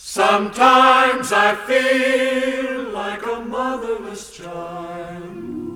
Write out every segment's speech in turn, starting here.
Sometimes I feel like a motherless child.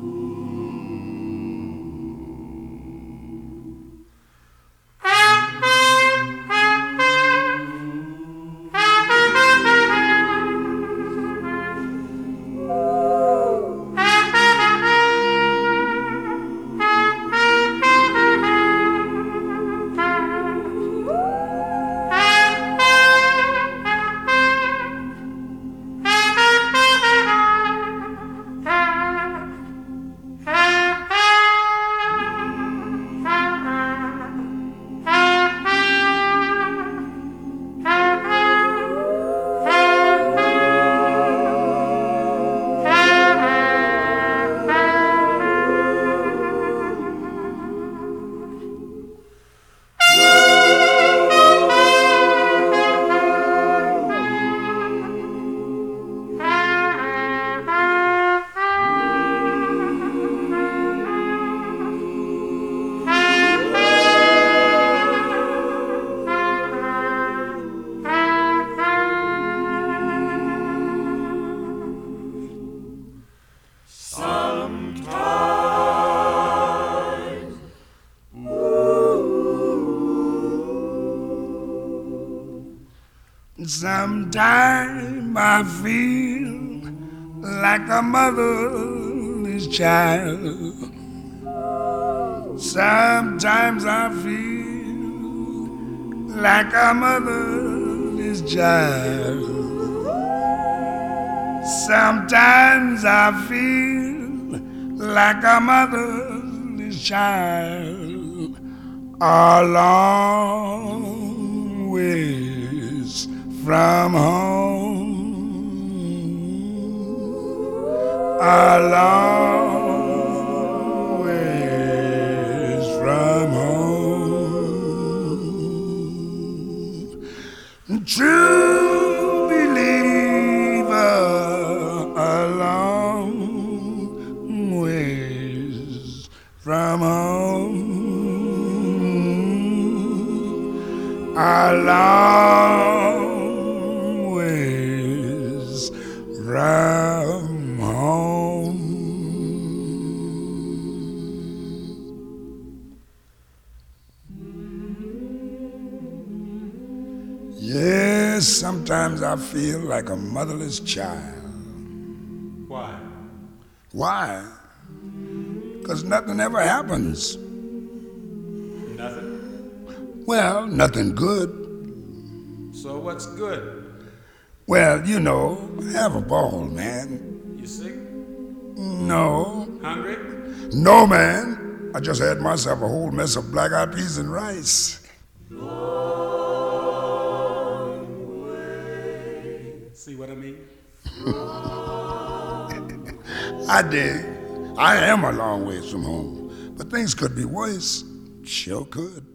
Sometimes I feel like a motherless child. Sometimes I feel like a motherless child. Sometimes I feel like a motherless child. A long ways from home, a long ways from home. True believer, a long ways from home, a long from home. Yes, sometimes I feel like a motherless child. Why? Why? Because nothing ever happens. Nothing? Well, nothing good. So what's good? Well, you know, have a ball, man. You sick? No. Hungry? No, man. I just had myself a whole mess of black-eyed peas and rice. Long way. See what I mean? I dig. I am a long ways from home, but things could be worse. Sure could.